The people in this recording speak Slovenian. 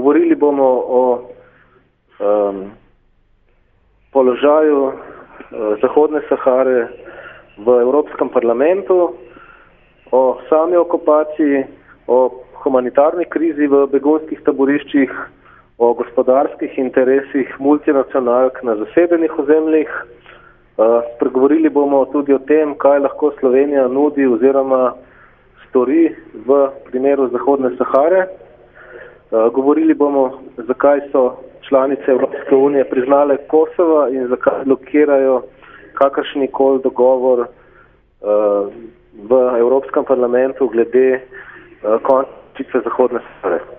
Govorili bomo o položaju Zahodne Sahare v Evropskem parlamentu, o sami okupaciji, o humanitarni krizi v begunskih taboriščih, o gospodarskih interesih multinacionalk na zasedenih ozemljih. Spregovorili bomo tudi o tem, kaj lahko Slovenija nudi oziroma stori v primeru Zahodne Sahare. Govorili bomo, zakaj so članice Evropske unije priznale Kosovo in zakaj blokirajo kakršnikoli dogovor v Evropskem parlamentu glede končnice Zahodne Sahare.